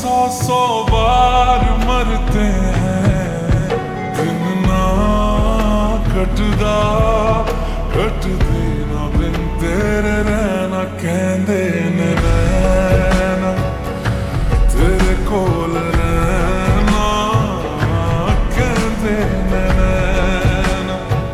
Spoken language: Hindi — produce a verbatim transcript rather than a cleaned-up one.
सौ सौ बार मरते हैं, दिन ना कटदा कटदे ना बिन तेरे रहना कहंदे